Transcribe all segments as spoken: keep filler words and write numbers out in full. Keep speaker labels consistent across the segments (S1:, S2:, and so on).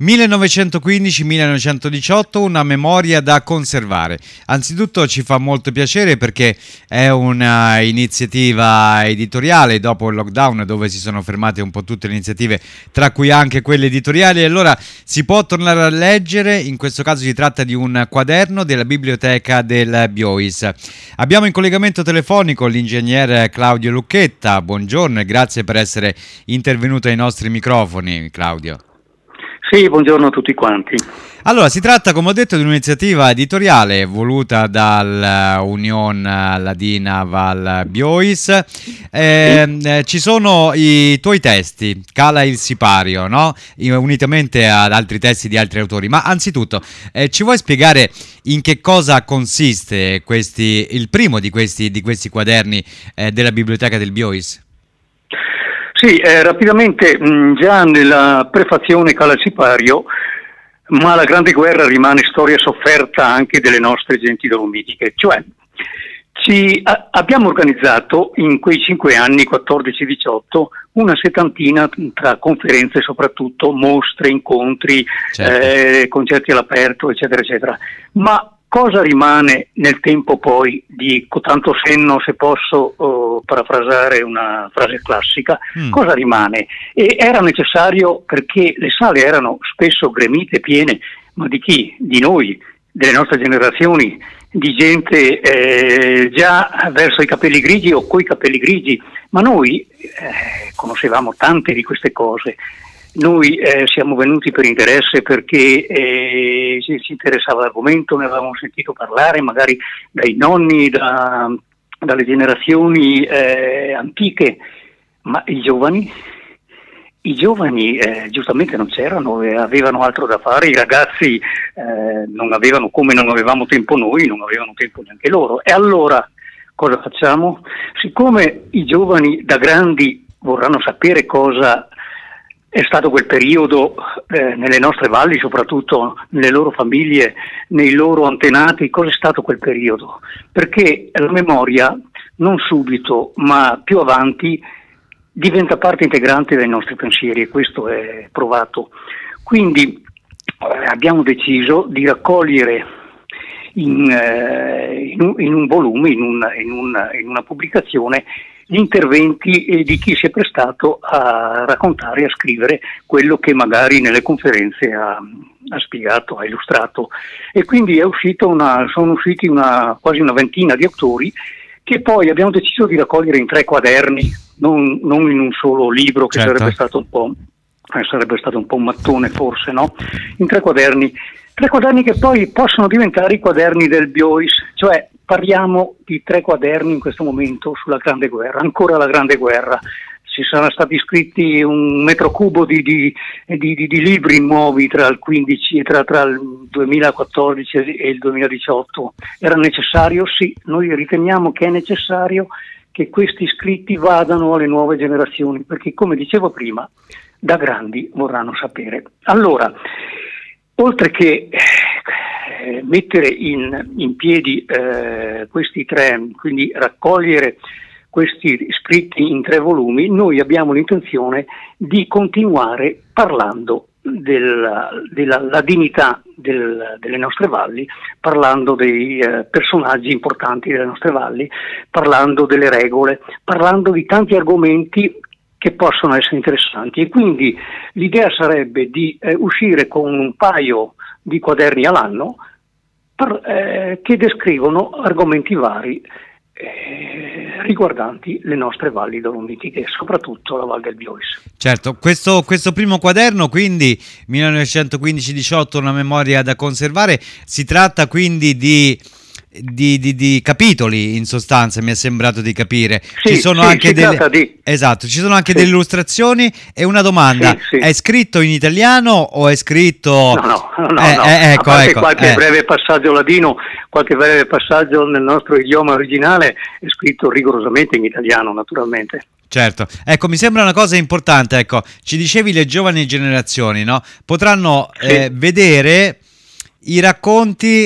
S1: millenovecentoquindici millenovecentodiciotto, una memoria da conservare. Anzitutto ci fa molto piacere perché è una iniziativa editoriale dopo il lockdown, dove si sono fermate un po' tutte le iniziative, tra cui anche quelle editoriali. Allora si può tornare a leggere. In questo caso si tratta di un quaderno della biblioteca del BioIS. Abbiamo in collegamento telefonico l'ingegnere Claudio Lucchetta. Buongiorno e grazie per essere intervenuto ai nostri microfoni, Claudio.
S2: Sì, buongiorno a tutti quanti.
S1: Allora, si tratta, come ho detto, di un'iniziativa editoriale voluta dall'Unione Ladina Val BioIS. Eh, eh, ci sono i tuoi testi, Cala il sipario, no? Unitamente ad altri testi di altri autori. Ma anzitutto, eh, ci vuoi spiegare in che cosa consiste questi, il primo di questi, di questi quaderni eh, della biblioteca del BioIS?
S2: Sì, eh, rapidamente, mh, già nella prefazione Cala il sipario, ma la Grande Guerra rimane storia sofferta anche delle nostre genti dolomitiche, cioè ci a, abbiamo organizzato in quei cinque anni, quattordici diciotto, una settantina tra conferenze, soprattutto mostre, incontri, certo. eh, concerti all'aperto, eccetera, eccetera. Ma cosa rimane nel tempo poi di cotanto senno, se posso oh, parafrasare una frase classica, mm. cosa rimane? E era necessario, perché le sale erano spesso gremite, piene, ma di chi? Di noi, delle nostre generazioni, di gente eh, già verso i capelli grigi o coi capelli grigi, ma noi eh, conoscevamo tante di queste cose. Noi eh, siamo venuti per interesse perché eh, ci, ci interessava l'argomento, ne avevamo sentito parlare magari dai nonni, da, dalle generazioni eh, antiche, ma i giovani, i giovani eh, giustamente non c'erano, eh, avevano altro da fare, i ragazzi eh, non avevano, come non avevamo tempo noi, non avevano tempo neanche loro. E allora cosa facciamo? Siccome i giovani da grandi vorranno sapere cosa è stato quel periodo eh, nelle nostre valli, soprattutto nelle loro famiglie, nei loro antenati, cosa è stato quel periodo? Perché la memoria, non subito, ma più avanti, diventa parte integrante dei nostri pensieri, e questo è provato. Quindi eh, abbiamo deciso di raccogliere in, eh, in, un, in un volume, in, un, in, un, in una pubblicazione, gli interventi di chi si è prestato a raccontare e a scrivere quello che magari nelle conferenze ha, ha spiegato, ha illustrato. E quindi è uscito una, sono usciti una, quasi una ventina di autori che poi abbiamo deciso di raccogliere in tre quaderni, non, non in un solo libro, che certo. sarebbe stato un po', eh, sarebbe stato un po' un mattone forse, no? In tre quaderni, tre quaderni che poi possono diventare i quaderni del BioIS, cioè parliamo di tre quaderni in questo momento sulla Grande Guerra, ancora la Grande Guerra. Ci saranno stati scritti un metro cubo di, di, di, di, di libri nuovi tra il quindici e tra, tra il duemilaquattordici e il duemiladiciotto. Era necessario? Sì, noi riteniamo che è necessario che questi scritti vadano alle nuove generazioni, perché come dicevo prima, da grandi vorranno sapere. Allora, oltre che eh, mettere in, in piedi eh, questi tre, quindi raccogliere questi scritti in tre volumi, noi abbiamo l'intenzione di continuare parlando della, della ladinità del, delle nostre valli, parlando dei eh, personaggi importanti delle nostre valli, parlando delle regole, parlando di tanti argomenti che possono essere interessanti. E quindi l'idea sarebbe di eh, uscire con un paio di quaderni all'anno per, eh, che descrivono argomenti vari eh, riguardanti le nostre valli dolomitiche, soprattutto la Val del BioIS.
S1: Certo, questo, questo primo quaderno, quindi millenovecentoquindici diciotto, una memoria da conservare, si tratta quindi di Di, di, di capitoli, in sostanza, mi è sembrato di capire.
S2: Sì,
S1: ci sono
S2: sì,
S1: anche delle
S2: di...
S1: esatto, ci sono anche
S2: sì.
S1: delle illustrazioni. E una domanda:
S2: sì, sì.
S1: è scritto in italiano o è scritto?
S2: No, no, no,
S1: eh,
S2: no.
S1: Eh, ecco,
S2: a parte
S1: ecco,
S2: qualche
S1: eh.
S2: breve passaggio ladino, qualche breve passaggio nel nostro idioma originale, è scritto rigorosamente in italiano, naturalmente.
S1: Certo, ecco, mi sembra una cosa importante. Ecco, ci dicevi le giovani generazioni, no? Potranno
S2: Sì.
S1: eh, vedere i racconti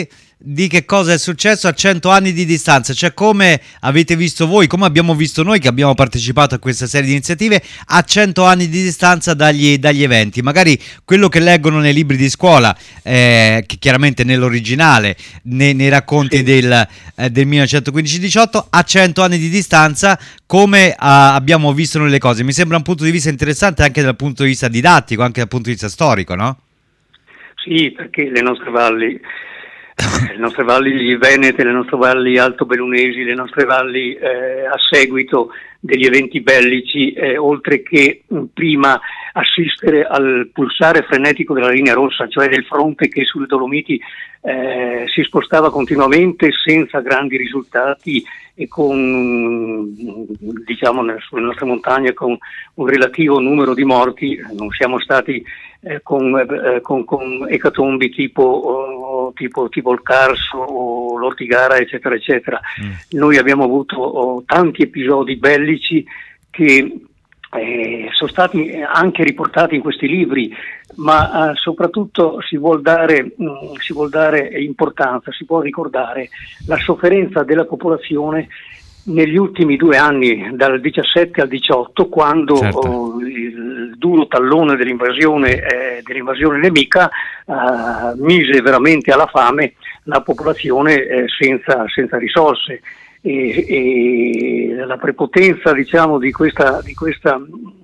S1: di che cosa è successo a cento anni di distanza, cioè come avete visto voi, come abbiamo visto noi che abbiamo partecipato a questa serie di iniziative a cento anni di distanza dagli, dagli eventi, magari quello che leggono nei libri di scuola, eh, che chiaramente nell'originale, nei, nei racconti sì. del, eh, del millenovecentoquindici diciotto, a cento anni di distanza, come ah, abbiamo visto noi le cose. Mi sembra un punto di vista interessante anche dal punto di vista didattico, anche dal punto di vista storico, no?
S2: Sì, perché le nostre valli, le nostre valli venete, le nostre valli altobellunesi, le nostre valli eh, a seguito degli eventi bellici, eh, oltre che prima assistere al pulsare frenetico della linea rossa, cioè del fronte che sulle Dolomiti eh, si spostava continuamente senza grandi risultati e con, diciamo, sulle nostre montagne con un relativo numero di morti. Non siamo stati eh, con, eh, con, con ecatombi tipo, oh, tipo, tipo il Carso o l'Ortigara, eccetera, eccetera. Mm. Noi abbiamo avuto oh, tanti episodi bellici che Eh, sono stati anche riportati in questi libri, ma eh, soprattutto si vuol dare, mh, si vuol dare importanza, si può ricordare la sofferenza della popolazione negli ultimi due anni, dal diciassette al diciotto, quando certo. oh, il duro tallone dell'invasione, eh, dell'invasione nemica eh, mise veramente alla fame la popolazione eh, senza, senza risorse. E, e la prepotenza, diciamo, di questa di questa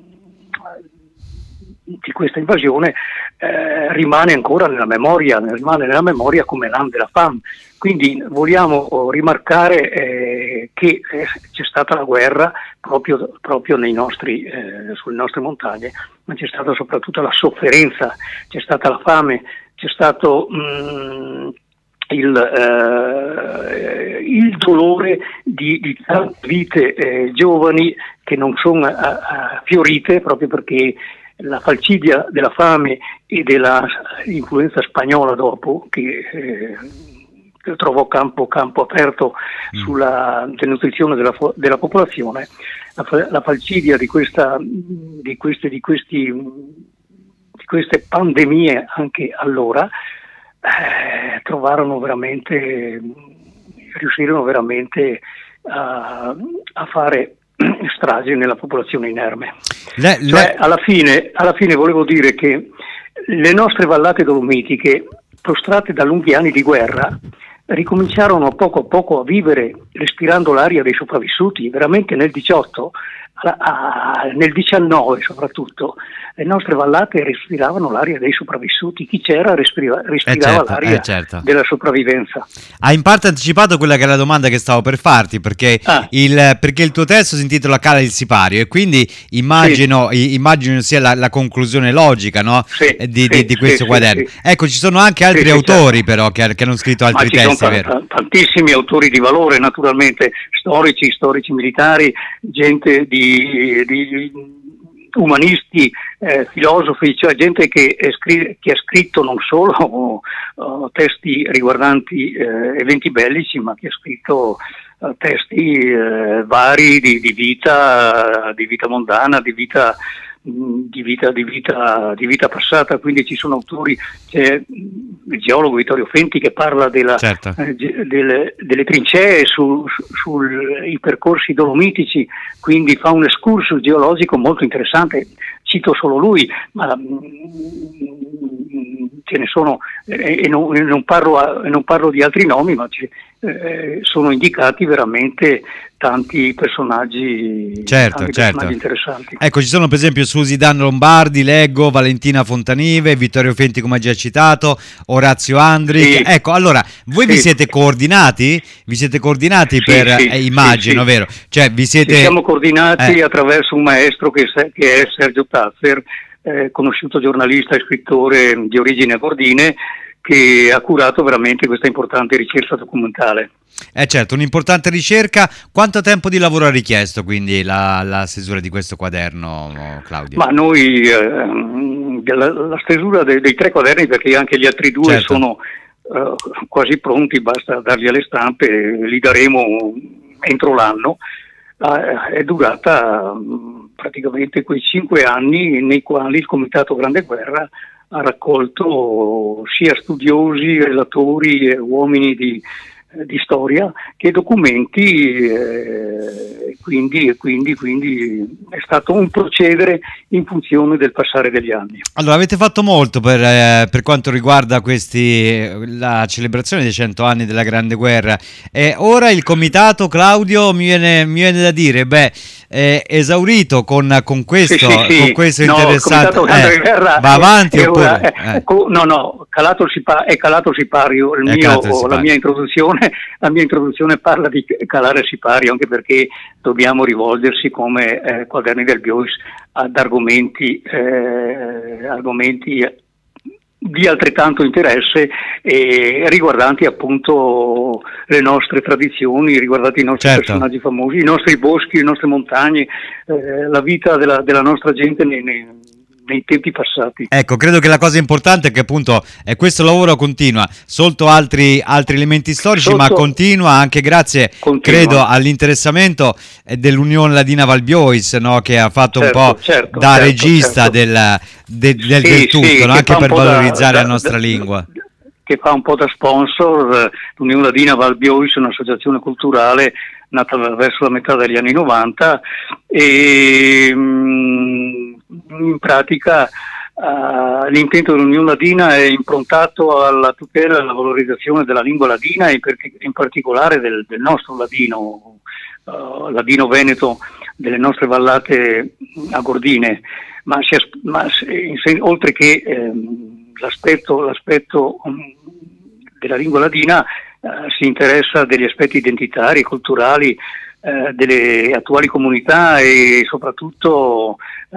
S2: di questa invasione eh, rimane ancora nella memoria, rimane nella memoria come l'anno della fame. Quindi vogliamo rimarcare eh, che eh, c'è stata la guerra proprio, proprio nei nostri, eh, sulle nostre montagne, ma c'è stata soprattutto la sofferenza, c'è stata la fame, c'è stato mh, Il, eh, il dolore di, di tante vite eh, giovani che non sono a, a fiorite proprio perché la falcidia della fame e della influenza spagnola dopo che eh, trovò campo, campo aperto mm. sulla denutrizione della, della popolazione, la, la falcidia di questa di queste di questi di queste pandemie anche allora Eh, trovarono veramente, riuscirono veramente a, a fare stragi nella popolazione inerme. Le, le... Cioè, alla fine, alla fine volevo dire che le nostre vallate dolomitiche, prostrate da lunghi anni di guerra, ricominciarono a poco a poco a vivere respirando l'aria dei sopravvissuti. Veramente nel diciotto, a, a, nel diciannove soprattutto, le nostre vallate respiravano l'aria dei sopravvissuti. Chi c'era respira, respirava eh certo, l'aria eh certo. della sopravvivenza.
S1: Hai in parte anticipato quella che è la domanda che stavo per farti, perché, ah. il, perché il tuo testo si intitola Cala il sipario e quindi immagino, sì. immagino sia la, la conclusione logica, no? sì, di, sì, di, di questo sì, quaderno. Sì, ecco, ci sono anche altri sì, autori certo. però che, che hanno scritto altri
S2: Ma
S1: testi,
S2: ci sono
S1: vero?
S2: T- tantissimi autori di valore, naturalmente, storici, storici militari, gente di, di umanisti, eh, filosofi, cioè gente che, è scri- che ha scritto non solo oh, oh, testi riguardanti eh, eventi bellici, ma che ha scritto uh, testi eh, vari di, di vita, di vita mondana, di vita di vita, di vita di vita passata. Quindi ci sono autori, c'è il geologo Vittorio Fenti che parla della, certo. eh, delle, delle trincee su, su, sui percorsi dolomitici, quindi fa un excursus geologico molto interessante. Cito solo lui, ma mh, ce ne sono eh, e, non, e non, parlo a, non parlo di altri nomi, ma ci, eh, sono indicati veramente tanti personaggi,
S1: certo,
S2: tanti
S1: certo.
S2: personaggi interessanti.
S1: Ecco, ci sono per esempio Susi Dan Lombardi, leggo, Valentina Fontanive, Vittorio Fenti come già citato, Orazio Andri. Sì. Ecco, allora, voi sì. vi siete coordinati? Vi siete coordinati sì, per, sì, eh, immagino, sì, vero? Cioè, vi siete...
S2: Ci siamo coordinati eh. attraverso un maestro che, che è Sergio Tazzer, eh, conosciuto giornalista e scrittore di origine abordine, che ha curato veramente questa importante ricerca documentale.
S1: Eh certo, un'importante ricerca. Quanto tempo di lavoro ha richiesto quindi la, la stesura di questo quaderno, Claudio?
S2: Ma noi, eh, la, la stesura dei, dei tre quaderni, perché anche gli altri due certo. sono eh, quasi pronti, basta darli alle stampe, li daremo entro l'anno, eh, è durata praticamente quei cinque anni nei quali il Comitato Grande Guerra ha raccolto sia studiosi, relatori, eh, uomini di, eh, di storia che documenti, eh, quindi, quindi, quindi è stato un procedere in funzione del passare degli anni.
S1: Allora, avete fatto molto per, eh, per quanto riguarda questi, la celebrazione dei cento anni della Grande Guerra. E ora il comitato, Claudio, mi viene, mi viene da dire, beh, è esaurito con, con questo,
S2: sì, sì, sì.
S1: con questo
S2: no,
S1: interessante.
S2: Eh,
S1: Guerra va avanti
S2: è,
S1: oppure?
S2: È, è, eh. No, no, calato sipa, è calato il sipario. Il mio,
S1: calato il sipario.
S2: La mia introduzione, la mia introduzione parla di calare il sipario, anche perché dobbiamo rivolgersi come eh, Quaderni del Biois ad argomenti, eh, argomenti di altrettanto interesse e riguardanti appunto le nostre tradizioni, riguardanti i nostri
S1: certo.
S2: personaggi famosi, i nostri boschi, le nostre montagne, eh, la vita della, della nostra gente nei, nei, nei tempi passati.
S1: Ecco, credo che la cosa importante è che appunto eh, questo lavoro continua, sotto altri, altri elementi storici, sotto, ma continua anche grazie, continua. credo, all'interessamento eh, dell'Unione Ladina Val Biois, no? Che ha fatto
S2: certo,
S1: un po'
S2: certo,
S1: da
S2: certo,
S1: regista
S2: certo.
S1: del, de, del,
S2: sì,
S1: del tutto,
S2: sì,
S1: no? Anche per valorizzare
S2: da,
S1: la nostra
S2: da,
S1: lingua.
S2: Che fa un po' da sponsor, l'Unione Ladina Val Biois è un'associazione culturale nata verso la metà degli anni novanta e mh, in pratica uh, l'intento dell'Unione Ladina è improntato alla tutela e alla valorizzazione della lingua ladina e per, in particolare del, del nostro ladino, uh, ladino veneto, delle nostre vallate agordine, ma, si, ma in, oltre che ehm, l'aspetto, l'aspetto um, della lingua ladina Uh, si interessa degli aspetti identitari, culturali uh, delle attuali comunità e soprattutto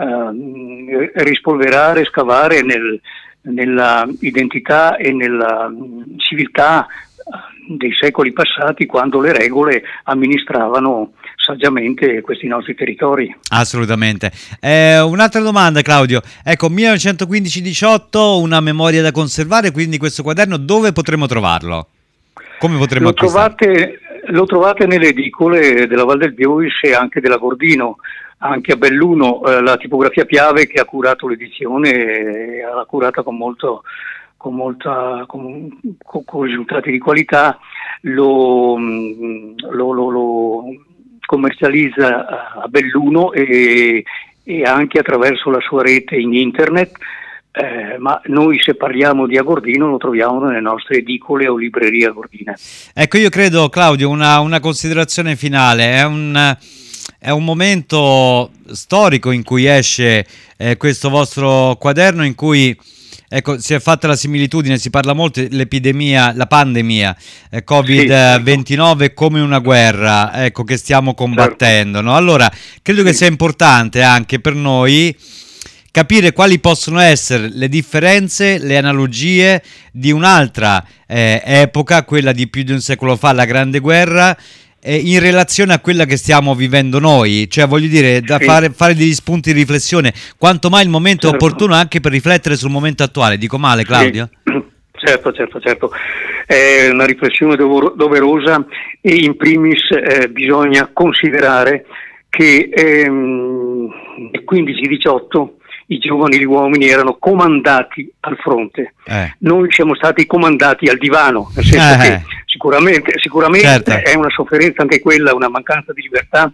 S2: uh, rispolverare, scavare nel, nella identità e nella um, civiltà uh, dei secoli passati, quando le regole amministravano saggiamente questi nostri territori.
S1: Assolutamente. Eh, un'altra domanda, Claudio. Ecco, millenovecentoquindici diciotto, una memoria da conservare, quindi questo quaderno dove potremo trovarlo? Come potremmo
S2: lo trovate, lo trovate nelle edicole della Val del Biois e anche della Gordino, anche a Belluno, eh, la tipografia Piave che ha curato l'edizione eh, l'ha curata con molto con molta con, con, con risultati di qualità, lo, lo, lo, lo commercializza a Belluno e, e anche attraverso la sua rete in internet. Eh, ma noi se parliamo di Agordino lo troviamo nelle nostre edicole o librerie agordine.
S1: Ecco, io credo, Claudio, una, una considerazione finale, è un, è un momento storico in cui esce eh, questo vostro quaderno, in cui ecco, si è fatta la similitudine, si parla molto dell'epidemia, la pandemia eh, covid ventinove sì, come una guerra, ecco, che stiamo combattendo, certo. no? Allora, credo sì. che sia importante anche per noi capire quali possono essere le differenze, le analogie di un'altra eh, epoca, quella di più di un secolo fa, la Grande Guerra, eh, in relazione a quella che stiamo vivendo noi. Cioè, voglio dire, da sì. fare, fare degli spunti di riflessione. Quanto mai il momento certo. è opportuno anche per riflettere sul momento attuale. Dico male, Claudio?
S2: Sì. Certo, certo, certo. È una riflessione doverosa e in primis eh, bisogna considerare che ehm, nel quindici diciotto i giovani uomini erano comandati al fronte, eh. noi siamo stati comandati al divano, nel senso eh. che sicuramente, sicuramente certo. è una sofferenza anche quella, una mancanza di libertà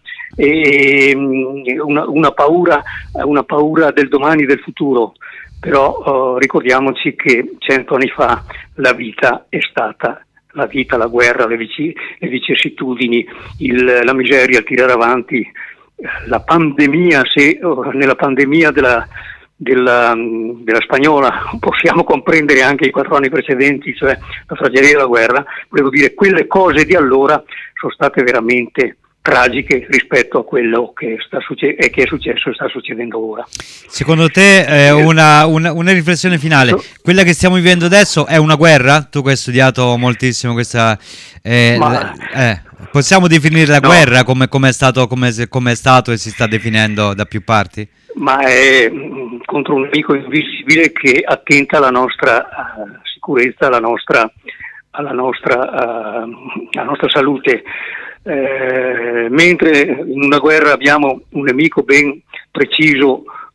S2: e una, una, paura, una paura del domani, del futuro, però uh, ricordiamoci che cento anni fa la vita è stata la vita, la guerra, le, vici, le vicissitudini, il, la miseria, il tirare avanti, la pandemia, se nella pandemia della, della, della spagnola possiamo comprendere anche i quattro anni precedenti, cioè la tragedia della guerra, volevo dire, quelle cose di allora sono state veramente tragiche rispetto a quello che, sta succe- che è successo e sta succedendo ora.
S1: Secondo te eh, una, una, una riflessione finale, quella che stiamo vivendo adesso è una guerra? Tu che hai studiato moltissimo questa eh,
S2: Ma,
S1: eh, possiamo definire la
S2: no,
S1: guerra come, come, è stato, come, come è stato e si sta definendo da più parti?
S2: Ma è mh, contro un nemico invisibile che attenta alla nostra uh, sicurezza, alla nostra, alla nostra, uh, alla nostra salute. Eh, mentre in una guerra abbiamo un nemico ben preciso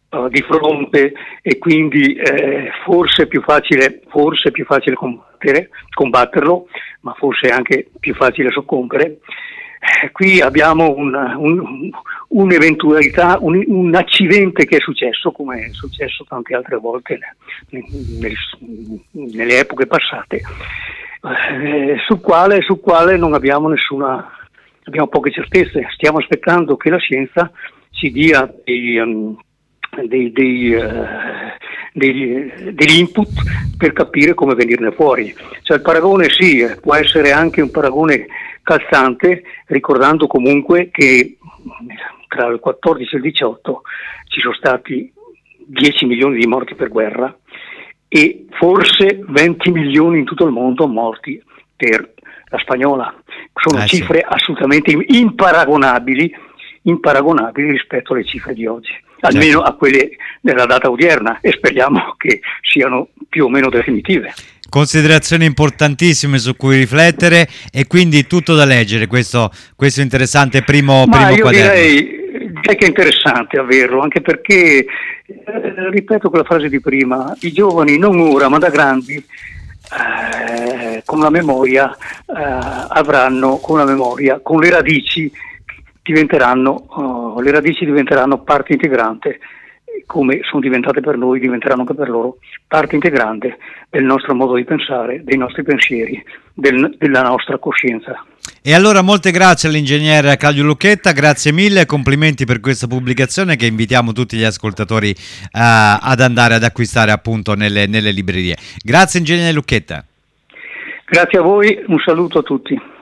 S2: uh, di fronte e quindi eh, forse è più facile, forse è più facile combattere, combatterlo, ma forse è anche più facile soccombere. Eh, qui abbiamo una, un, un'eventualità, un, un accidente che è successo, come è successo tante altre volte nel, nelle epoche passate, eh, sul quale, sul quale non abbiamo nessuna, abbiamo poche certezze. Stiamo aspettando che la scienza ci dia dei, um, dei, dei, uh, dei, degli input per capire come venirne fuori. Cioè il paragone sì, può essere anche un paragone calzante, ricordando comunque che tra il quattordici e il diciotto ci sono stati dieci milioni di morti per guerra e forse venti milioni in tutto il mondo morti per la spagnola. Sono
S1: eh,
S2: cifre sì. assolutamente imparagonabili, imparagonabili rispetto alle cifre di oggi, almeno certo. a quelle della data odierna, e speriamo che siano più o meno definitive.
S1: Considerazioni importantissime su cui riflettere, e quindi tutto da leggere questo, questo interessante primo,
S2: Ma
S1: primo
S2: io
S1: quaderno.
S2: Direi, direi che è interessante averlo, anche perché, eh, ripeto quella frase di prima, i giovani non ora ma da grandi eh, con la memoria eh, avranno, con la memoria, con le radici diventeranno, oh, le radici diventeranno parte integrante, come sono diventate per noi, diventeranno anche per loro parte integrante del nostro modo di pensare, dei nostri pensieri, del, della nostra coscienza.
S1: E allora molte grazie all'ingegner Claudio Lucchetta, grazie mille e complimenti per questa pubblicazione che invitiamo tutti gli ascoltatori uh, ad andare ad acquistare appunto nelle, nelle librerie. Grazie ingegnere Lucchetta.
S2: Grazie a voi, un saluto a tutti.